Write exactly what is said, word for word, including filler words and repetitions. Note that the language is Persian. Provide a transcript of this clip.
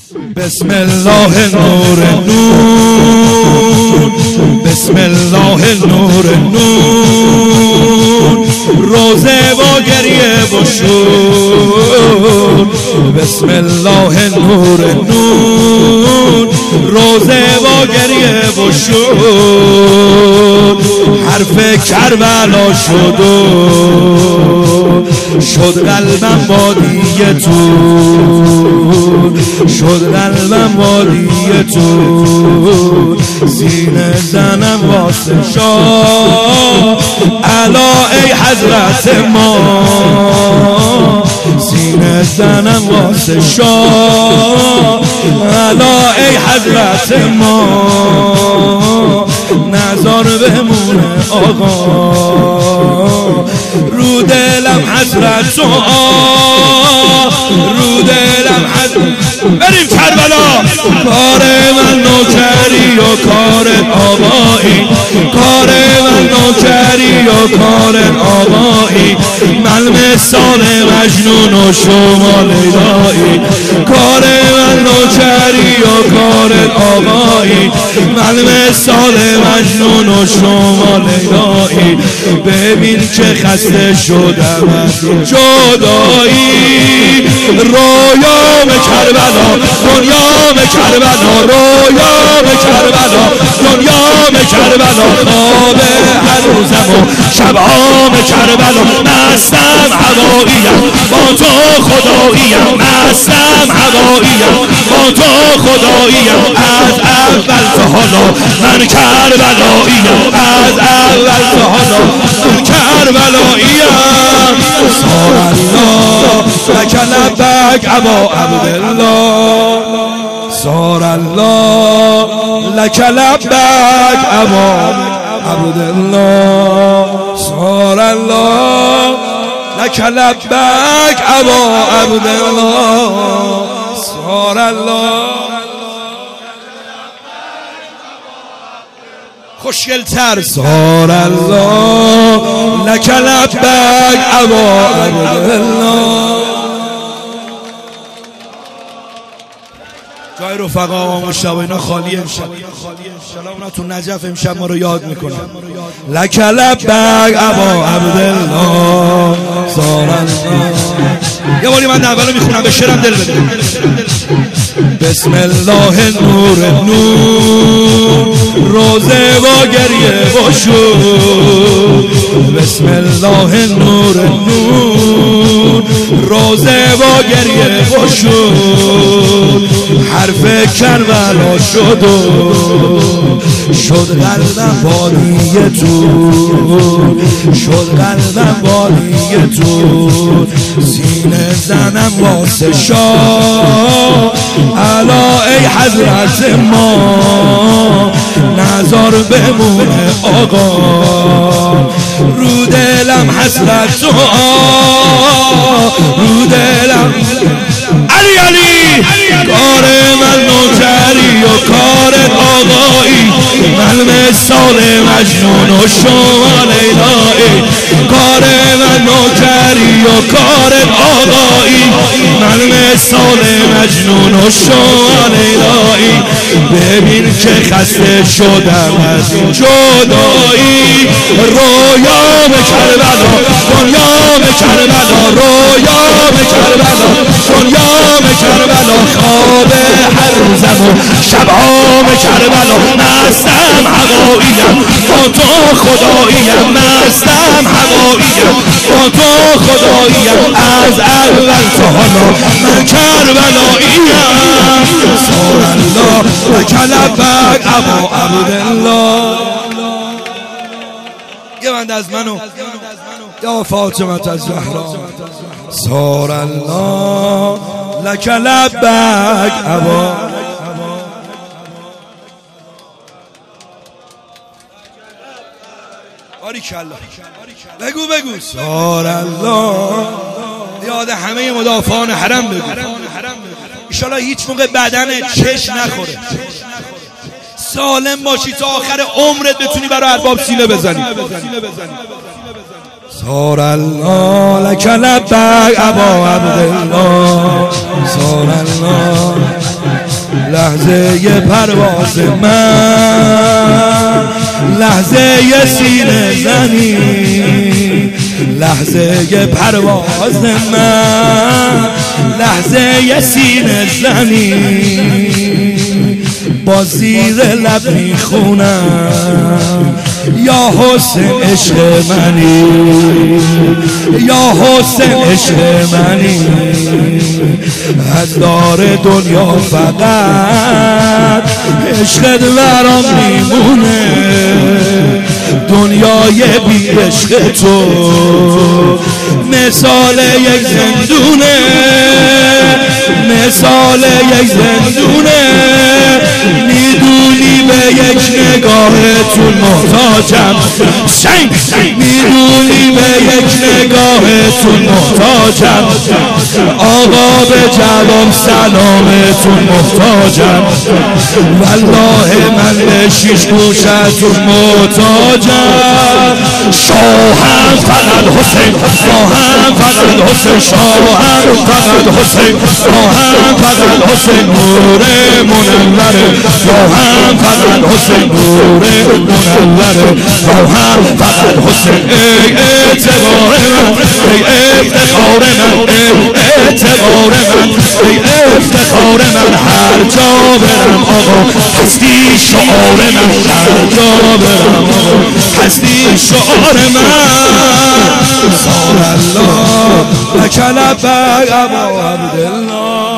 بسم الله نور نور، بسم الله نور نور، روزه و گریه و شور. بسم الله نور نور، روزه و گریه و شور. حرف کربلا شد و شد قلبم وادی تو، شد قلبم وادی تو. سینه زنم واسه شاه علا ای حضرت ما، سینه زنم واسه شاه علا ای حضرت ما. نظر بمونه آقا رو دلم حسرت تو، رو دلم حسرت. بریم کربلا. کار من نوکری و کار آقایی، کار من نوکری و کار آقایی. من مثال مجنون و شما لیلایی. کار من نوکری و کار آقایی، من مثال مجنون و شما لیلایی. ببین که خسته شدم از جدایی. رویام کربلا، دنیام کربلا، رویام کربلا، دنیام کربلا. خواب هر روزم و شبام کربلا. مستم هواییم با تو خداییم، مستم هواییم با تو خداییم. از اول تا حالا من کربلاییم، از اول تا حالا من کربلاییم. صار الله لک لبک ابا عبدالله، صار الله لک لبک ابا عبدالله، صار الله لک لبک ابا عبدالله، صار الله. خوشگل تر. صار الله لک لبک ابا عبدالله. جای رفقا و مشتبه اینا خالی امشب، انشالله اونا تو نجف امشب ما رو یاد میکنن. لک لبک ابا عبدالله، صار الله. یه باری من اولو میخونم به شعرم دل بده. بسم الله نور نور، روزه و گریه و شور. بسم الله نور نور، روزه و گریه و شور. حرف کربلا شد و شد قلبم وادی تو، شد قلبم وادی تو. سینه زنم واسه شاه علا ای حضرت ما. نظر بمونه آقا رو دلم حسرت تو، رو دلم. علی علی کار من نوکری و کار آقایی، من مثال مجنون و شما لیلایی. کار من نوکری و کار آقایی، من مثال مجنون و شما لیلایی. ببین که خسته شدم از این جدایی. رویام کربلا، دنیام کربلا، رویام کربلا، دنیام کربلا. خواب هر روزم و شبام کربلا. مستم هواییم با تو خداییم، مستم هواییم با تو خداییم. از اول تا حالا من کربلاییم. صار الله لک لبک ابا عبدالله. یه بند از منو یا فاطمه الزهرا. صار الله لک لبک ابا. باریکالله. بگو بگو. صار الله. یاد همه مدافعان حرم بگو. انشالله هیچ موقع بدن چش نخوره. سالم باشی تا آخر عمرت بتونی برای ارباب سینه بزنی. صار الله لك لبیک ابا عبدالله، صار الله لحظه پرواز من، لحظه سینه زنی، لحظه پرواز من، لحظه سینه زنی، با زیر لب میخونم یا حسین عشق منی، یا حسین عشق منی. از دار دنیا فقط عشقت برام میمونه، دنیای بی عشق تو مثال یک زندونه، مثال یک زندونه. میدونی به یک نگاهتون محتاجم، میدونی به یک نگاهتون محتاجم، آقا به جواب سلامتون محتاجم، والله من به شیش گوشتون محتاجم. شاهم فقط حسین، شاهم فقط حسین، شاهم فقط حسین، شاهم فقط حسین نور منور، شاهم فقط حسین نور منور، شاهم فقط حسین. ای اعتبار من، ای افتخار من، ای اعتبار من، ای افتخار من. هر جا برم آقا هستی شعار من، هر جا برم آقا هستی شعار من. صار الله لك لبیک ابا عبدالله.